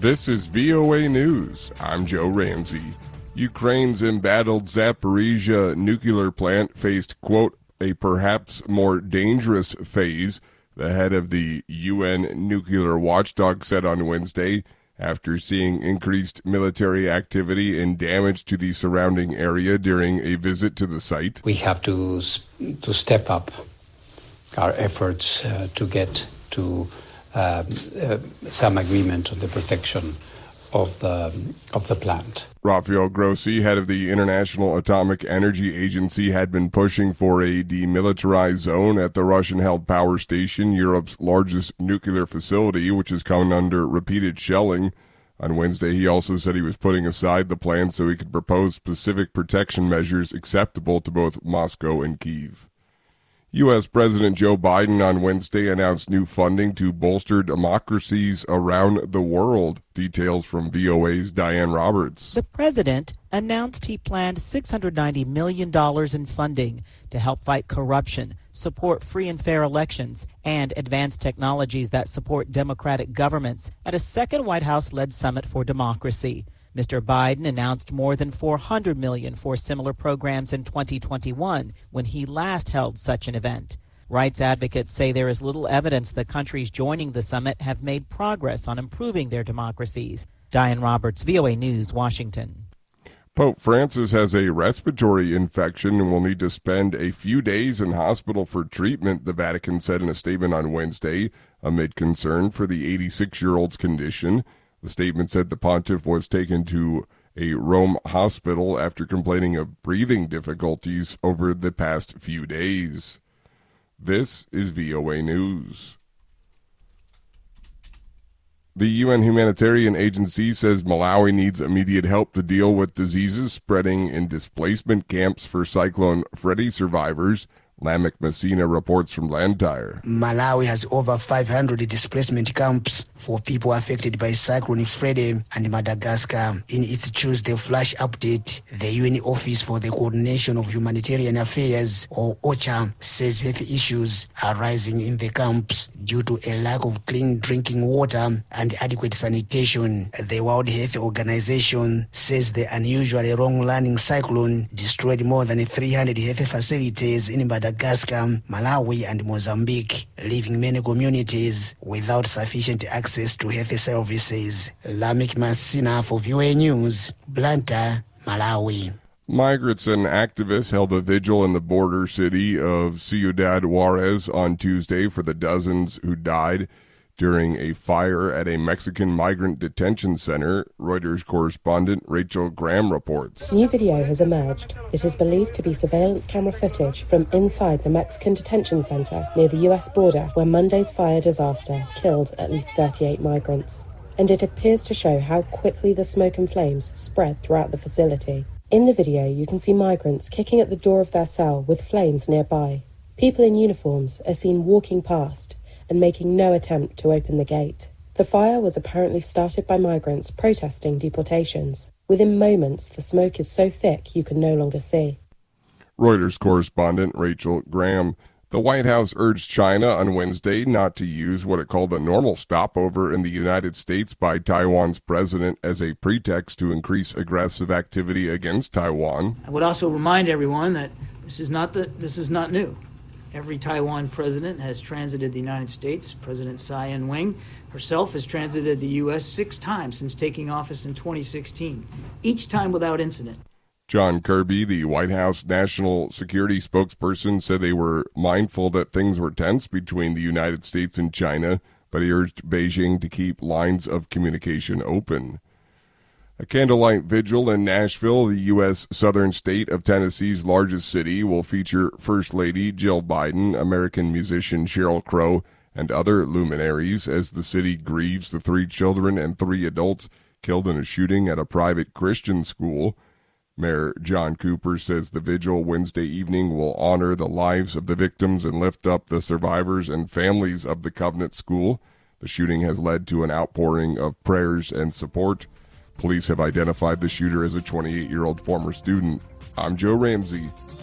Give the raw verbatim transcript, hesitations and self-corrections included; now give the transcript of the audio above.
This is V O A News. I'm Joe Ramsey. Ukraine's embattled Zaporizhia nuclear plant faced, quote, a perhaps more dangerous phase, the head of the U N nuclear watchdog said on Wednesday, after seeing increased military activity and damage to the surrounding area during a visit to the site. We have to, to step up our efforts uh, to get to uh, uh, some agreement on the protection of the of the plant. Rafael Grossi, head of the International Atomic Energy Agency, had been pushing for a demilitarized zone at the Russian-held power station, Europe's largest nuclear facility, which is coming under repeated shelling. On Wednesday, he also said he was putting aside the plan so he could propose specific protection measures acceptable to both Moscow and Kyiv. U S. President Joe Biden on Wednesday announced new funding to bolster democracies around the world. Details from V O A's Diane Roberts. The president announced he planned six hundred ninety million dollars in funding to help fight corruption, support free and fair elections, and advance technologies that support democratic governments at a second White House-led summit for democracy. Mister Biden announced more than four hundred million dollars for similar programs in twenty twenty-one when he last held such an event. Rights advocates say there is little evidence the countries joining the summit have made progress on improving their democracies. Diane Roberts, V O A News, Washington. Pope Francis has a respiratory infection and will need to spend a few days in hospital for treatment, the Vatican said in a statement on Wednesday, amid concern for the eighty-six-year-old's condition. The statement said the pontiff was taken to a Rome hospital after complaining of breathing difficulties over the past few days. This is V O A News. The U N Humanitarian Agency says Malawi needs immediate help to deal with diseases spreading in displacement camps for Cyclone Freddy survivors. Lamek Messina reports from Blantyre. Malawi has over five hundred displacement camps for people affected by Cyclone Freddy and Madagascar. In its Tuesday flash update, the U N Office for the Coordination of Humanitarian Affairs, or OCHA, says health issues are rising in the camps due to a lack of clean drinking water and adequate sanitation. The World Health Organization says the unusually long-running cyclone destroyed more than three hundred health facilities in Madagascar. Madagascar, Malawi, and Mozambique, leaving many communities without sufficient access to health services. Lamek Messina for V O A News, Blantyre, Malawi. Migrants and activists held a vigil in the border city of Ciudad Juarez on Tuesday for the dozens who died during a fire at a Mexican migrant detention center, Reuters correspondent Rachel Graham reports. New video has emerged that is believed to be surveillance camera footage from inside the Mexican detention center near the U S border, where Monday's fire disaster killed at least thirty-eight migrants. And it appears to show how quickly the smoke and flames spread throughout the facility. In the video, you can see migrants kicking at the door of their cell with flames nearby. People in uniforms are seen walking past and making no attempt to open the gate. The fire was apparently started by migrants protesting deportations. Within moments, the smoke is so thick you can no longer see. Reuters correspondent Rachel Graham. The White House urged China on Wednesday not to use what it called a normal stopover in the United States by Taiwan's president as a pretext to increase aggressive activity against Taiwan. I would also remind everyone that this is not the, this is not new. Every Taiwan president has transited the United States. President Tsai Ing-wen herself has transited the U S six times since taking office in twenty sixteen, each time without incident. John Kirby, the White House national security spokesperson, said they were mindful that things were tense between the United States and China, but he urged Beijing to keep lines of communication open. A candlelight vigil in Nashville, the U S southern state of Tennessee's largest city, will feature First Lady Jill Biden, American musician Sheryl Crow, and other luminaries as the city grieves the three children and three adults killed in a shooting at a private Christian school. Mayor John Cooper says the vigil Wednesday evening will honor the lives of the victims and lift up the survivors and families of the Covenant School. The shooting has led to an outpouring of prayers and support. Police have identified the shooter as a twenty-eight-year-old former student. I'm Joe Ramsey,